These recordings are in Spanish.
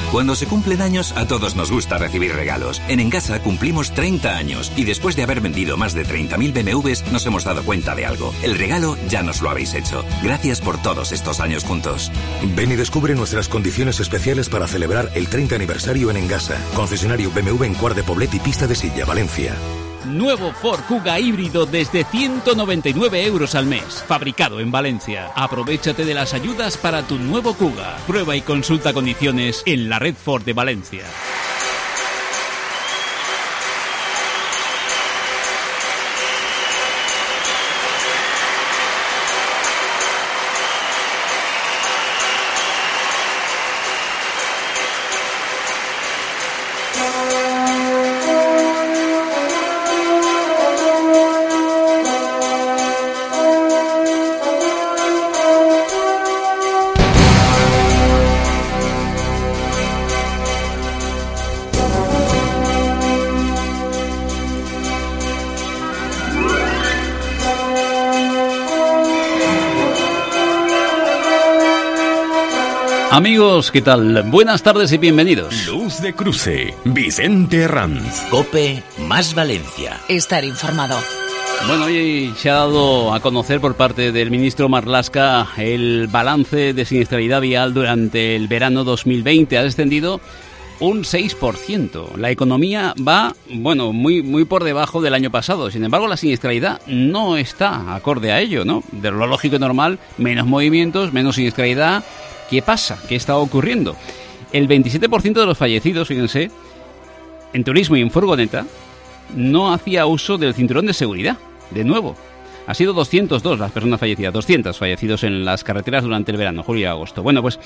Cuando se cumplen años, a todos nos gusta recibir regalos. En Engasa cumplimos 30 años y después de haber vendido más de 30.000 BMWs nos hemos dado cuenta de algo. El regalo ya nos lo habéis hecho. Gracias por todos estos años juntos. Ven y descubre nuestras condiciones especiales para celebrar el 30 aniversario en Engasa. Concesionario BMW en Cuart de Poblet y Pista de Silla, Valencia. Nuevo Ford Kuga híbrido desde 199 € al mes. Fabricado en Valencia. Aprovéchate de las ayudas para tu nuevo Kuga. Prueba y consulta condiciones en la red Ford de Valencia. Amigos, ¿qué tal? Buenas tardes y bienvenidos. Luz de Cruce, Vicente Herranz. COPE más Valencia. Estar informado. Bueno, hoy se ha dado a conocer por parte del ministro Marlaska el balance de siniestralidad vial durante el verano 2020. Ha descendido un 6%. La economía va, muy por debajo del año pasado. Sin embargo, la siniestralidad no está acorde a ello, ¿no? De lo lógico y normal, menos movimientos, menos siniestralidad. ¿Qué pasa? ¿Qué está ocurriendo? El 27% de los fallecidos, fíjense, en turismo y en furgoneta, no hacía uso del cinturón de seguridad. De nuevo, ha sido 202 las personas fallecidas, 200 fallecidos en las carreteras durante el verano, julio y agosto. Bueno, pues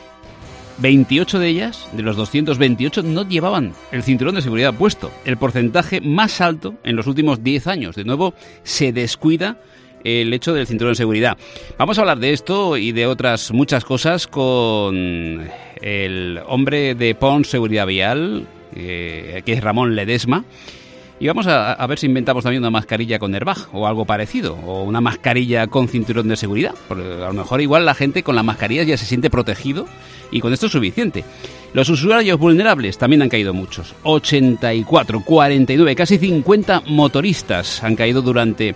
28 de ellas, de los 228, no llevaban el cinturón de seguridad puesto. El porcentaje más alto en los últimos 10 años. De nuevo, se descuida el hecho del cinturón de seguridad. Vamos a hablar de esto y de otras muchas cosas con el hombre de Pons Seguridad Vial, que es Ramón Ledesma. Y vamos a ver si inventamos también una mascarilla con airbag o algo parecido, o una mascarilla con cinturón de seguridad. Porque a lo mejor igual la gente con las mascarillas ya se siente protegido y con esto es suficiente. Los usuarios vulnerables también han caído muchos. 84, 49, casi 50 motoristas han caído durante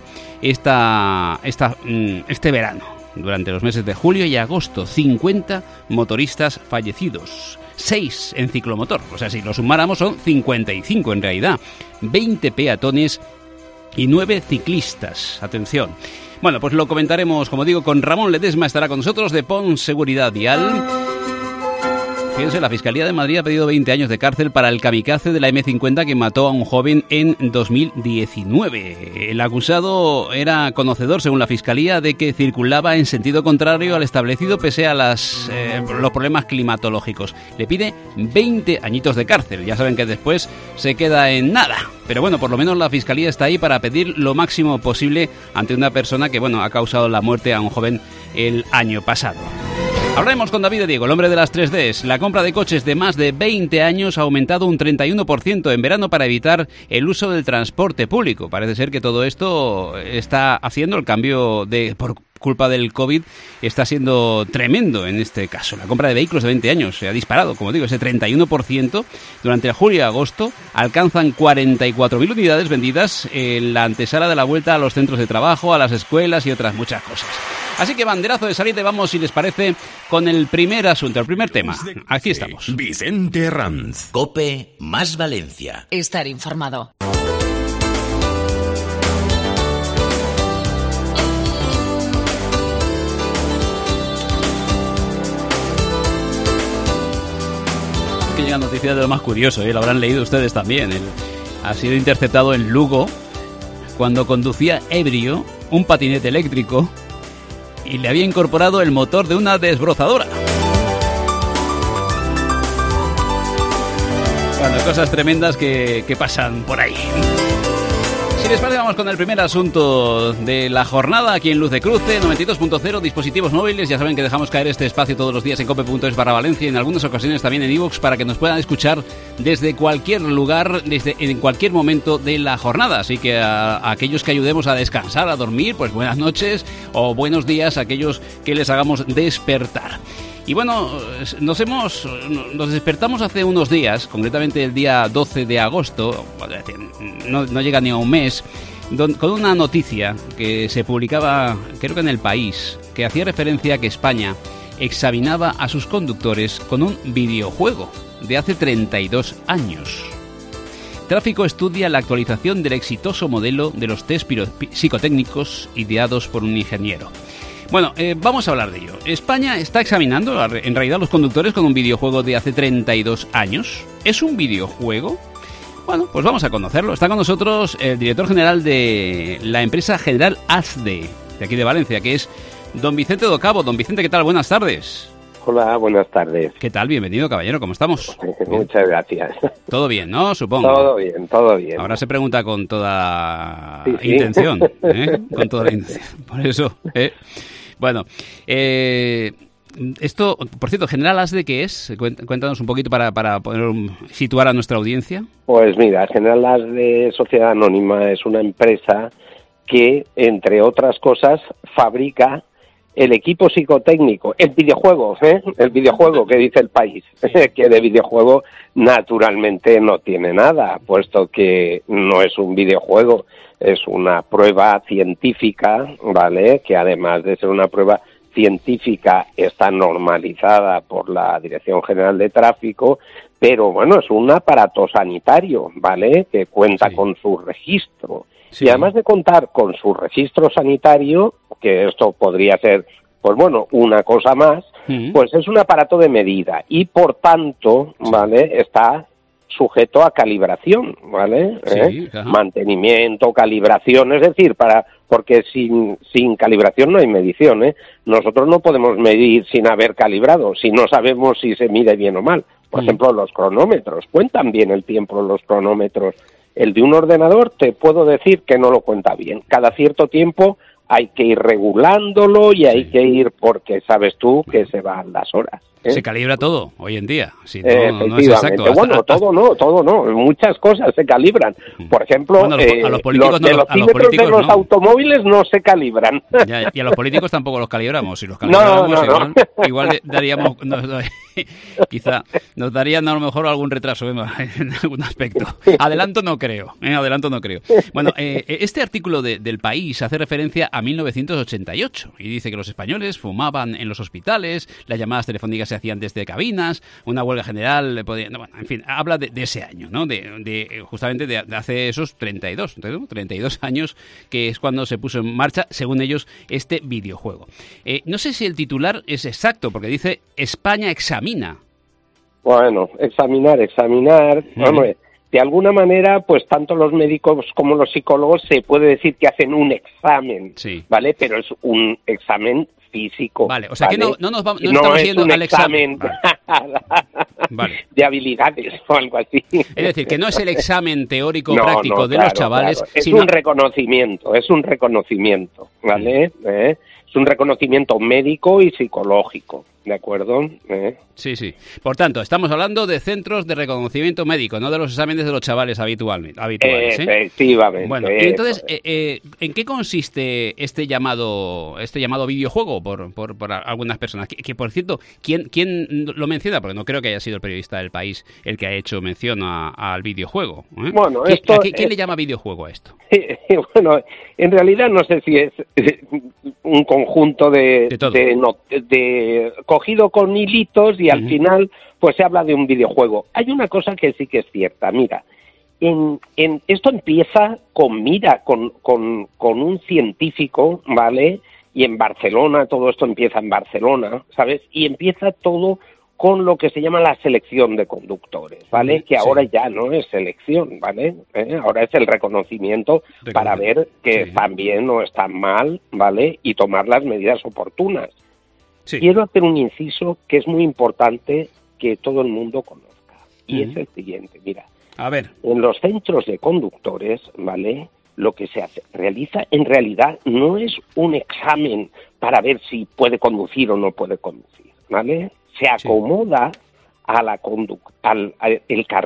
este verano. Durante los meses de julio y agosto, 50 motoristas fallecidos. 6 en ciclomotor, o sea, si lo sumáramos son 55 en realidad. 20 peatones y 9 ciclistas. Atención. Bueno, pues lo comentaremos, como digo, con Ramón Ledesma, estará con nosotros de Pons Seguridad Vial. Fíjense, la Fiscalía de Madrid ha pedido 20 años de cárcel para el kamikaze de la M50 que mató a un joven en 2019. El acusado era conocedor, según la Fiscalía, de que circulaba en sentido contrario al establecido pese a los problemas climatológicos. Le pide 20 añitos de cárcel. Ya saben que después se queda en nada. Pero bueno, por lo menos la Fiscalía está ahí para pedir lo máximo posible ante una persona que, ha causado la muerte a un joven el año pasado. Hablaremos con David de Diego, el hombre de las 3Ds. La compra de coches de más de 20 años ha aumentado un 31% en verano para evitar el uso del transporte público. Parece ser que todo esto está haciendo el cambio por culpa del COVID, está siendo tremendo en este caso. La compra de vehículos de 20 años se ha disparado, como digo, ese 31%. Durante el julio y agosto alcanzan 44.000 unidades vendidas en la antesala de la vuelta a los centros de trabajo, a las escuelas y otras muchas cosas. Así que banderazo de salida, vamos, si les parece, con el primer asunto, el primer tema. Aquí estamos. Vicente Herranz. COPE más Valencia. Estar informado. Que llega noticia de lo más curioso, lo habrán leído ustedes también. Ha sido interceptado en Lugo cuando conducía ebrio un patinete eléctrico y le había incorporado el motor de una desbrozadora. Bueno, cosas tremendas que pasan por ahí. Si les parece, vamos con el primer asunto de la jornada aquí en Luz de Cruce, 92.0, dispositivos móviles. Ya saben que dejamos caer este espacio todos los días en cope.es/Valencia y en algunas ocasiones también en iVoox para que nos puedan escuchar desde cualquier lugar, en cualquier momento de la jornada. Así que a aquellos que ayudemos a descansar, a dormir, pues buenas noches o buenos días a aquellos que les hagamos despertar. Y bueno, nos despertamos hace unos días, concretamente el día 12 de agosto, no llega ni a un mes, con una noticia que se publicaba, creo que en El País, que hacía referencia a que España examinaba a sus conductores con un videojuego de hace 32 años. Tráfico estudia la actualización del exitoso modelo de los test psicotécnicos ideados por un ingeniero. Bueno, vamos a hablar de ello. España está examinando, en realidad, los conductores con un videojuego de hace 32 años. ¿Es un videojuego? Bueno, pues vamos a conocerlo. Está con nosotros el director general de la empresa General ASDE, de aquí de Valencia, que es don Vicente Docabo. Don Vicente, ¿qué tal? Buenas tardes. Hola, buenas tardes. ¿Qué tal? Bienvenido, caballero. ¿Cómo estamos? Muchas gracias. Todo bien, ¿no? Supongo. Todo bien, todo bien. Ahora se pregunta con toda intención, ¿eh? Con toda la intención. Por eso, Bueno, esto, por cierto, General ASDE, ¿qué es? Cuéntanos un poquito para poder situar a nuestra audiencia. Pues mira, General ASDE Sociedad Anónima es una empresa que, entre otras cosas, fabrica el equipo psicotécnico, el videojuego que dice El País, que de videojuego naturalmente no tiene nada, puesto que no es un videojuego, es una prueba científica, ¿vale? Que además de ser una prueba científica está normalizada por la Dirección General de Tráfico, pero bueno, es un aparato sanitario, ¿vale? Que cuenta con su registro. Sí. Y además de contar con su registro sanitario, que esto podría ser, pues bueno, una cosa más, pues es un aparato de medida y por tanto, ¿vale? Está sujeto a calibración, ¿vale? Sí, Mantenimiento, calibración, es decir, porque sin calibración no hay medición, ¿eh? Nosotros no podemos medir sin haber calibrado, si no sabemos si se mide bien o mal. Por ejemplo, los cronómetros, cuentan bien el tiempo los cronómetros. El de un ordenador te puedo decir que no lo cuenta bien. Cada cierto tiempo hay que ir regulándolo y hay que ir porque sabes tú que se van las horas. Se calibra todo hoy en día. Si no es exacto. Bueno, todo no. Muchas cosas se calibran. Por ejemplo, bueno, a los políticos los velocímetros de los automóviles no se calibran. Ya, y a los políticos tampoco los calibramos. Si los calibramos, igual daríamos... quizá nos darían a lo mejor algún retraso en algún aspecto. Adelanto no creo. Bueno, este artículo del País hace referencia a 1988 y dice que los españoles fumaban en los hospitales, las llamadas telefónicas se hacían desde cabinas, una huelga general bueno, en fin, habla de ese año, ¿no? Justamente de hace esos 32 años, que es cuando se puso en marcha, según ellos, este videojuego. No sé si el titular es exacto, porque dice España examina. Bueno, examinar. Hombre, de alguna manera, pues tanto los médicos como los psicólogos se puede decir que hacen un examen, ¿vale? Pero es un examen físico. Vale, o sea, ¿vale? Que no estamos yendo al examen. Vale. De habilidades o algo así. Es decir, que no es el examen teórico práctico de los chavales. Claro. Es un reconocimiento, ¿vale? Es un reconocimiento médico y psicológico, ¿de acuerdo? Sí. Por tanto, estamos hablando de centros de reconocimiento médico, no de los exámenes de los chavales habituales. Efectivamente. Bueno, y entonces, ¿en qué consiste este llamado videojuego por algunas personas? Que por cierto, ¿quién lo menciona? Porque no creo que haya sido el periodista del País el que ha hecho mención al videojuego. Bueno, ¿Quién le llama videojuego a esto? Bueno, en realidad no sé si es un conjunto de cogido con hilitos y al final pues se habla de un videojuego. Hay una cosa que sí que es cierta, mira, esto empieza con un científico, ¿vale? Y en Barcelona, todo esto empieza en Barcelona, ¿sabes? Y empieza todo con lo que se llama la selección de conductores, ¿vale? Que ahora ya no es selección, ¿vale? Ahora es el reconocimiento para ver que están bien o están mal, ¿vale? Y tomar las medidas oportunas. Sí. Quiero hacer un inciso que es muy importante que todo el mundo conozca, y es el siguiente, mira. A ver. En los centros de conductores, ¿vale? Lo que se realiza en realidad no es un examen para ver si puede conducir o no puede conducir, ¿vale? Se acomoda a el carné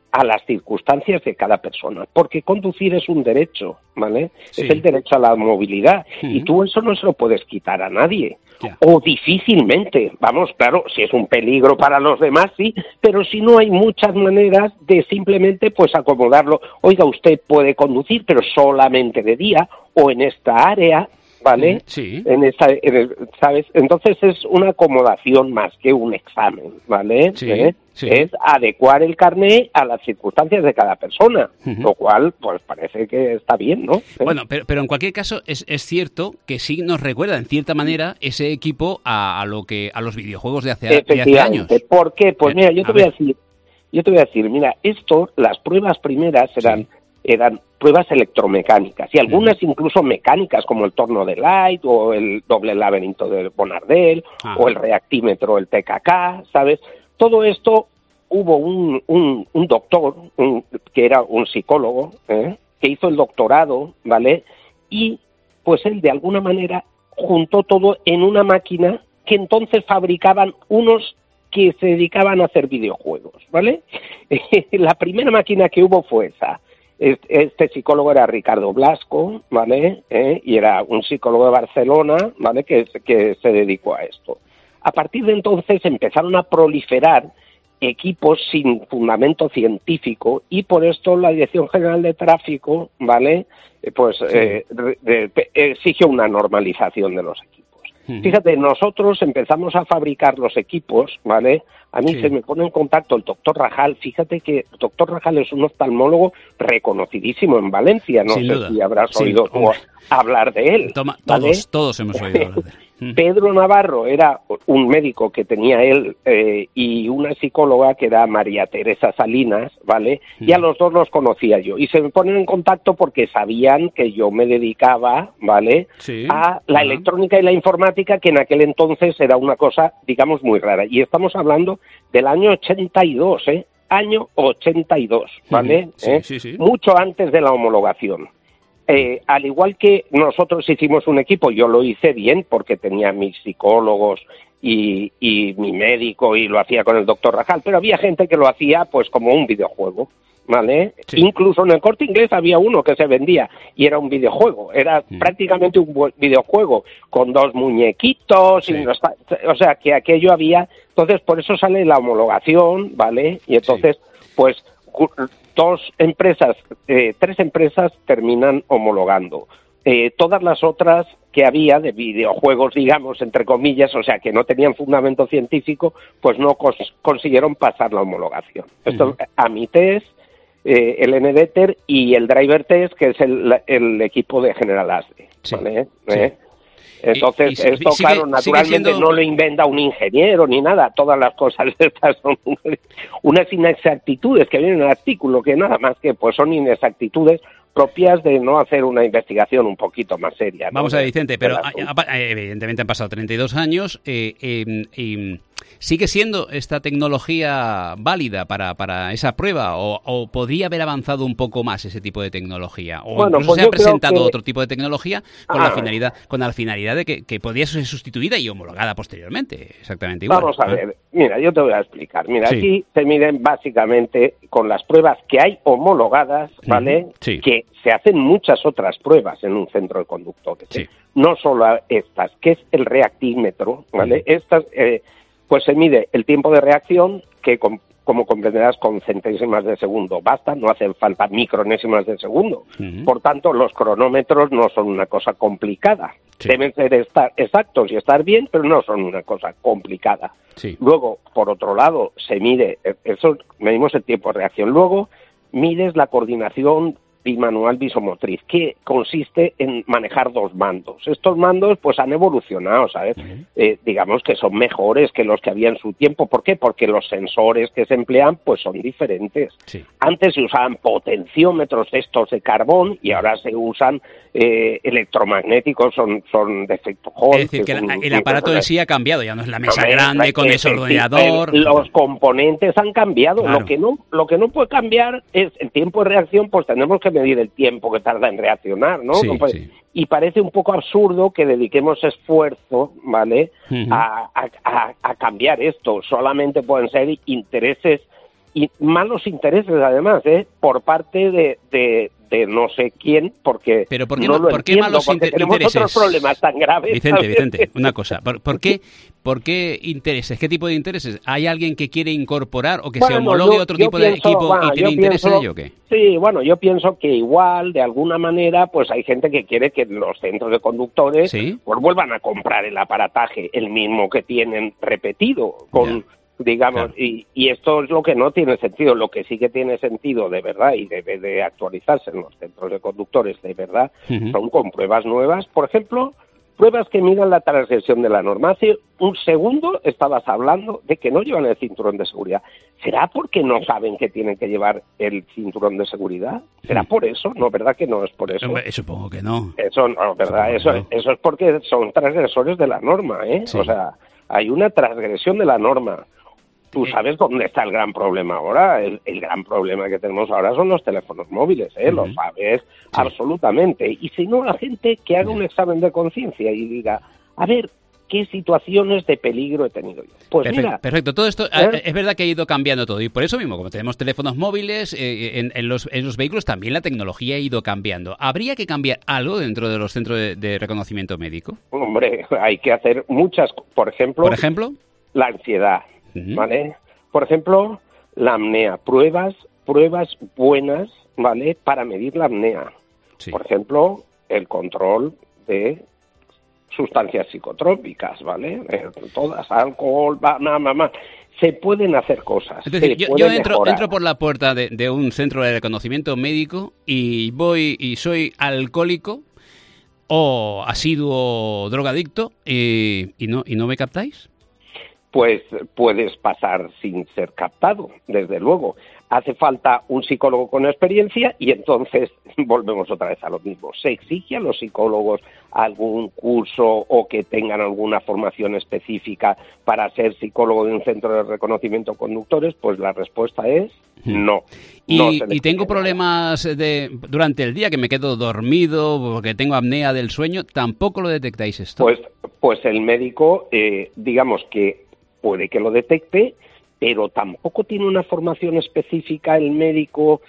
a las circunstancias de cada persona, porque conducir es un derecho, ¿vale? Sí. Es el derecho a la movilidad, y tú eso no se lo puedes quitar a nadie, o difícilmente, vamos, claro, si es un peligro para los demás, sí, pero si no hay muchas maneras de simplemente, pues, acomodarlo. Oiga, usted puede conducir, pero solamente de día, o en esta área, ¿vale? Sí. ¿Sabes? Entonces es una acomodación más que un examen, ¿vale? Sí, sí. Es adecuar el carné a las circunstancias de cada persona, lo cual, pues parece que está bien, ¿no? Bueno, pero en cualquier caso es cierto que sí nos recuerda, en cierta manera, ese equipo a los videojuegos de hace años. ¿Por qué? Pues mira, yo te voy a decir, mira, las pruebas primeras eran pruebas electromecánicas y algunas incluso mecánicas, como el torno de Light o el doble laberinto de Bonardel o el reactímetro, el TKK, ¿sabes? Todo esto hubo un doctor, que era un psicólogo, que hizo el doctorado, ¿vale? Y pues él de alguna manera juntó todo en una máquina que entonces fabricaban unos que se dedicaban a hacer videojuegos, ¿vale? La primera máquina que hubo fue esa. Este psicólogo era Ricardo Blasco, ¿vale? Y era un psicólogo de Barcelona, ¿vale? Que se dedicó a esto. A partir de entonces empezaron a proliferar equipos sin fundamento científico y por esto la Dirección General de Tráfico, ¿vale? Exige una normalización de los equipos. Fíjate, nosotros empezamos a fabricar los equipos, ¿vale? A mí se me pone en contacto el doctor Rajal. Fíjate que el doctor Rajal es un oftalmólogo reconocidísimo en Valencia. No sé si habrás oído hablar de él. Todos hemos oído hablar de él. Pedro Navarro era un médico que tenía él y una psicóloga que era María Teresa Salinas, ¿vale? Y a los dos los conocía yo. Y se me ponen en contacto porque sabían que yo me dedicaba, ¿vale? A la electrónica y la informática, que en aquel entonces era una cosa, digamos, muy rara. Y estamos hablando del año 82, Año 82, ¿vale? Mucho antes de la homologación. Al igual que nosotros hicimos un equipo, yo lo hice bien porque tenía mis psicólogos y mi médico y lo hacía con el doctor Rajal, pero había gente que lo hacía pues como un videojuego, ¿vale? Incluso en el Corte Inglés había uno que se vendía y era un videojuego, era prácticamente un videojuego con dos muñequitos, o sea que aquello había, entonces por eso sale la homologación, ¿vale? Y entonces pues tres empresas terminan homologando. Todas las otras que había de videojuegos, digamos, entre comillas, o sea, que no tenían fundamento científico, pues no consiguieron pasar la homologación. Esto, Amitest, el NDETER y el Driver Test, que es el equipo de General Asde, ¿vale? Entonces, esto, claro, naturalmente no lo inventa un ingeniero ni nada. Todas las cosas estas son unas inexactitudes que vienen en el artículo, que nada más que pues son inexactitudes propias de no hacer una investigación un poquito más seria, ¿no? Vamos a ver, Vicente, pero evidentemente han pasado 32 años. ¿Sigue siendo esta tecnología válida para esa prueba o podría haber avanzado un poco más ese tipo de tecnología? ¿O incluso pues se ha presentado otro tipo de tecnología con la finalidad de que podía ser sustituida y homologada posteriormente? Exactamente igual. Vamos a ver, mira, yo te voy a explicar. Mira, aquí se miden básicamente con las pruebas que hay homologadas, ¿vale? Que se hacen muchas otras pruebas en un centro de conductores. No solo estas, que es el reactímetro, ¿vale? Estas... pues se mide el tiempo de reacción, que como comprenderás con centésimas de segundo basta, no hacen falta micronésimas de segundo. Por tanto, los cronómetros no son una cosa complicada. Deben ser exactos y estar bien, pero no son una cosa complicada. Luego, por otro lado, medimos el tiempo de reacción. Luego, mides la coordinación bimanual bisomotriz, que consiste en manejar dos mandos. Estos mandos pues han evolucionado, ¿sabes? Digamos que son mejores que los que había en su tiempo. ¿Por qué? Porque los sensores que se emplean pues son diferentes. Antes se usaban potenciómetros estos de carbón y ahora se usan electromagnéticos, son de efecto Hall. Es decir, que el aparato en sí ha cambiado, ya no es la mesa grande con ese ordenador. Los componentes han cambiado. Claro. Lo que no puede cambiar es el tiempo de reacción, pues tenemos que medir el tiempo que tarda en reaccionar, ¿no? Y parece un poco absurdo que dediquemos esfuerzo, ¿vale? A cambiar esto. Solamente pueden ser intereses y malos intereses además, por parte de no sé quién, porque ¿Pero por qué, no lo ¿por qué entiendo, malos porque tenemos intereses? otros problemas tan graves. Vicente, una cosa. ¿Por qué intereses? ¿Qué tipo de intereses? ¿Hay alguien que quiere incorporar o que se homologue otro tipo de equipo y tiene interés en ello o qué? Sí, bueno, yo pienso que igual, de alguna manera, pues hay gente que quiere que los centros de conductores pues vuelvan a comprar el aparataje, el mismo que tienen repetido, digamos, y esto es lo que no tiene sentido. Lo que sí que tiene sentido de verdad y debe de actualizarse en los centros de conductores de verdad son con pruebas nuevas, por ejemplo, pruebas que midan la transgresión de la norma. Hace un segundo estabas hablando de que no llevan el cinturón de seguridad. ¿Será porque no saben que tienen que llevar el cinturón de seguridad? ¿Será por eso? No, ¿verdad que no es por eso? Hombre, supongo que no. Eso no, ¿verdad? Eso es porque son transgresores de la norma, Sí. O sea, hay una transgresión de la norma. Tú sabes dónde está el gran problema ahora. El gran problema que tenemos ahora son los teléfonos móviles, lo sabes absolutamente. Y si no, la gente que haga un examen de conciencia y diga, a ver, ¿qué situaciones de peligro he tenido yo? Pues perfecto. Todo esto es verdad que ha ido cambiando todo y por eso mismo, como tenemos teléfonos móviles, en los vehículos también la tecnología ha ido cambiando. ¿Habría que cambiar algo dentro de los centros de reconocimiento médico? Hombre, hay que hacer muchas. Por ejemplo, la ansiedad. ¿Vale? Por ejemplo, la apnea, pruebas buenas, ¿vale? Para medir la apnea. Sí. Por ejemplo, el control de sustancias psicotrópicas, ¿vale? Todas, alcohol, nada. Se pueden hacer cosas. Es decir, yo entro por la puerta de un centro de reconocimiento médico y voy y soy alcohólico o asiduo drogadicto y no me captáis. Pues puedes pasar sin ser captado, desde luego. Hace falta un psicólogo con experiencia y entonces volvemos otra vez a lo mismo. ¿Se exige a los psicólogos algún curso o que tengan alguna formación específica para ser psicólogo de un centro de reconocimiento de conductores? Pues la respuesta es no. Y tengo problemas durante el día, que me quedo dormido porque tengo apnea del sueño. ¿Tampoco lo detectáis esto? Pues el médico, digamos que puede que lo detecte, pero tampoco tiene una formación específica el médico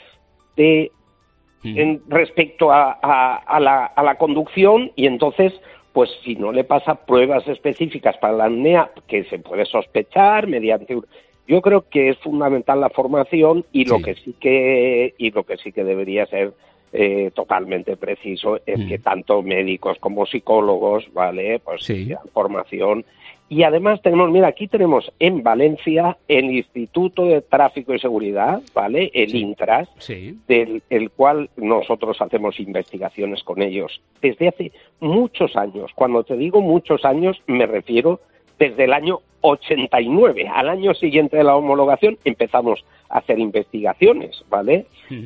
respecto a la conducción, y entonces, pues si no le pasa pruebas específicas para la apnea, que se puede sospechar mediante... Yo creo que es fundamental la formación y lo que sí que debería ser totalmente preciso es que tanto médicos como psicólogos, ¿vale? Pues sean formación. Y además aquí tenemos en Valencia el Instituto de Tráfico y Seguridad, ¿vale? El INTRAS, del cual nosotros hacemos investigaciones con ellos desde hace muchos años. Cuando te digo muchos años, me refiero desde el año 89. Al año siguiente de la homologación empezamos a hacer investigaciones, ¿vale?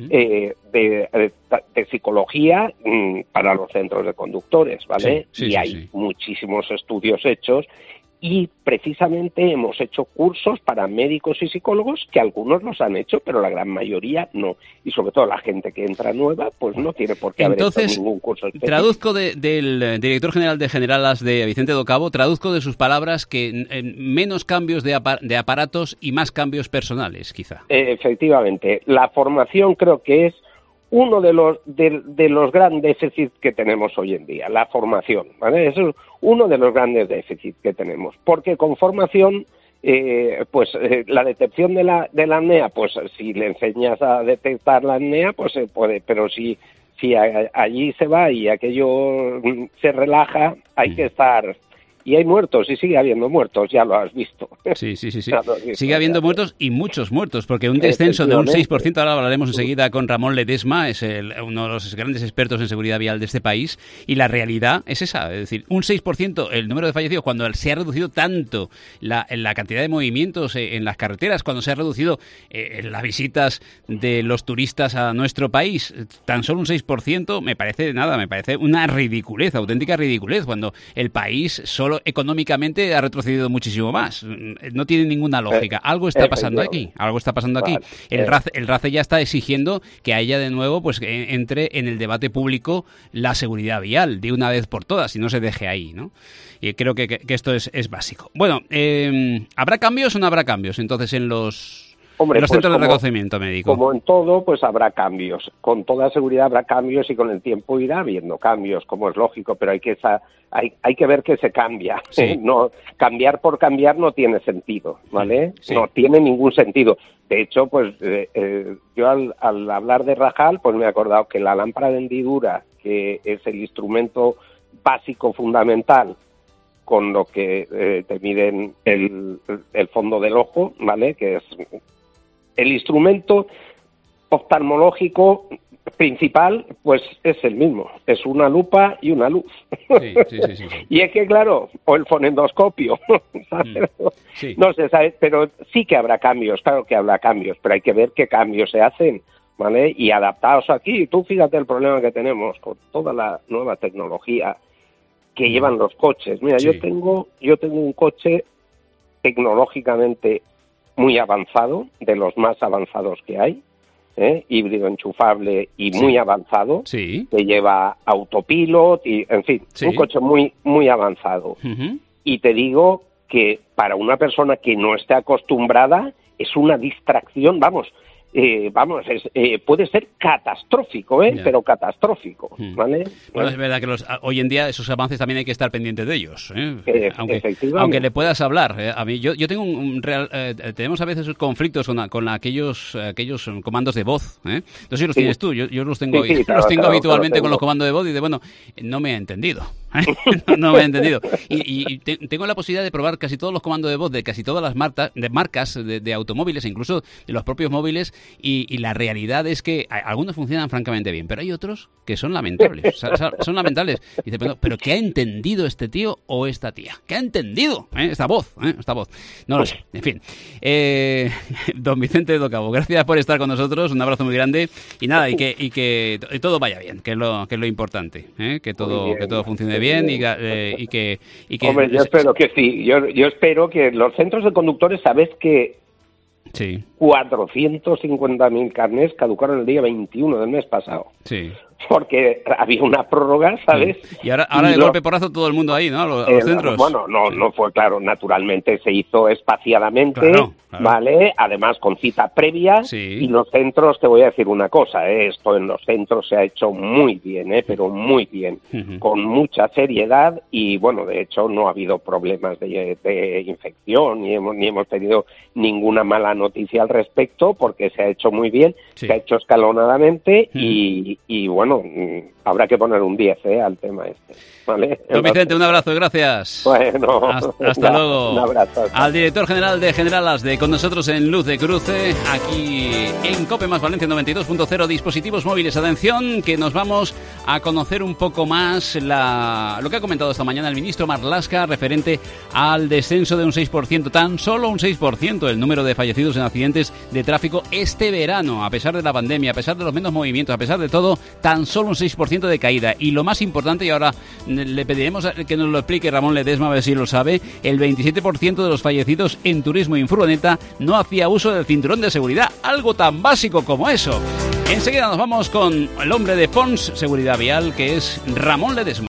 De psicología para los centros de conductores, ¿vale? Hay muchísimos estudios hechos. Y precisamente hemos hecho cursos para médicos y psicólogos, que algunos los han hecho, pero la gran mayoría no. Y sobre todo la gente que entra nueva, pues no tiene por qué haber hecho ningún curso específico. Traduzco del director general de Generalas de Vicente do Cabo, traduzco de sus palabras que menos cambios de aparatos y más cambios personales, quizá. Efectivamente. La formación creo que es uno de los grandes déficits que tenemos hoy en día, la formación, ¿vale? Eso es uno de los grandes déficits que tenemos, porque con formación, la detección de la apnea, pues si le enseñas a detectar la apnea, pues se puede, pero si allí se va y aquello se relaja, hay que estar... Y hay muertos, y sigue habiendo muertos, ya lo has visto. Sí. Sigue habiendo muertos y muchos muertos, porque un descenso de un 6%, ahora hablaremos enseguida con Ramón Ledesma, es uno de los grandes expertos en seguridad vial de este país, y la realidad es esa, es decir, un 6% el número de fallecidos cuando se ha reducido tanto la cantidad de movimientos en las carreteras, cuando se ha reducido las visitas de los turistas a nuestro país, tan solo un 6%, me parece una ridiculez, auténtica ridiculez, cuando el país solo económicamente ha retrocedido muchísimo más. No tiene ninguna lógica. Algo está pasando aquí. El RACE ya está exigiendo que haya de nuevo, pues que entre en el debate público la seguridad vial de una vez por todas y no se deje ahí, ¿no? Y creo que esto es básico. Bueno, ¿habrá cambios o no habrá cambios entonces en los Hombre, los pues centros de reconocimiento médico. Como en todo, pues habrá cambios. Con toda seguridad habrá cambios y con el tiempo irá habiendo cambios, como es lógico, pero hay que ver que se cambia. Sí. No, cambiar por cambiar no tiene sentido, ¿vale? Sí. No tiene ningún sentido. De hecho, pues yo al hablar de Rajal, pues me he acordado que la lámpara de hendidura, que es el instrumento básico fundamental con lo que te miden el fondo del ojo, ¿vale? Que es el instrumento oftalmológico principal, pues es el mismo, es una lupa y una luz. Sí. Y es que, claro, o el fonendoscopio, ¿sabes? Sí. No se sabe, pero sí que habrá cambios, claro que habrá cambios, pero hay que ver qué cambios se hacen, ¿vale? Y adaptados aquí. Tú fíjate el problema que tenemos con toda la nueva tecnología que llevan los coches. Mira, Sí. yo tengo un coche tecnológicamente muy avanzado, de los más avanzados que hay, híbrido enchufable y Sí. muy avanzado, Sí. que lleva autopilot y, en fin, Sí. un coche muy, muy avanzado. Ujú. Y te digo que para una persona que no esté acostumbrada es una distracción, puede ser catastrófico, Ya. pero catastrófico, Mm. ¿vale? Bueno, es verdad que hoy en día esos avances también hay que estar pendientes de ellos, Efectivamente. aunque le puedas hablar. A mí, yo tengo tenemos a veces conflictos con aquellos comandos de voz. No sé si los Sí. tienes tú, yo los tengo, Sí, claro, los tengo claro, habitualmente claro, con los tengo. comandos de voz y de bueno, no me ha entendido. No me ha entendido. Y tengo la posibilidad de probar casi todos los comandos de voz de casi todas las marcas de automóviles, e incluso de los propios móviles, y la realidad es que algunos funcionan francamente bien, pero hay otros que son lamentables. Son lamentables. Y dice, pero ¿qué ha entendido este tío o esta tía? ¿Qué ha entendido? Esta voz. No lo sé. En fin. Don Vicente Docabo, gracias por estar con nosotros. Un abrazo muy grande. Y nada, y que todo vaya bien, que es lo importante. Que todo funcione bien y que Hombre, yo espero que sí. Yo espero que los centros de conductores, sabes que sí. 450.000 carnés caducaron el día 21 del mes pasado. Sí. Porque había una prórroga, ¿sabes? Y ahora de golpe porrazo todo el mundo ahí, ¿no? A los centros. Bueno, no fue claro. Naturalmente se hizo espaciadamente, Claro. ¿vale? Además con cita previa. Sí. Y los centros, te voy a decir una cosa, esto en los centros se ha hecho muy bien, pero muy bien. Ujú. Con mucha seriedad y, bueno, de hecho no ha habido problemas de infección ni hemos tenido ninguna mala noticia al respecto porque se ha hecho muy bien, Sí. se ha hecho escalonadamente Ujú. y bueno, habrá que poner un 10 al tema este, ¿vale? Don Vicente, un abrazo, gracias. Bueno, hasta luego. Un abrazo. Al director general de General Asde, con nosotros en Luz de Cruce, aquí en COPE más Valencia 92.0, dispositivos móviles. Atención, que nos vamos a conocer un poco más lo que ha comentado esta mañana el ministro Marlaska referente al descenso de un 6%, tan solo un 6% el número de fallecidos en accidentes de tráfico este verano, a pesar de la pandemia, a pesar de los menos movimientos, a pesar de todo, tan solo un 6% de caída. Y lo más importante, y ahora le pediremos que nos lo explique Ramón Ledesma, a ver si lo sabe, el 27% de los fallecidos en turismo y en furgoneta no hacía uso del cinturón de seguridad, algo tan básico como eso. Enseguida nos vamos con el hombre de Pons Seguridad Vial, que es Ramón Ledesma.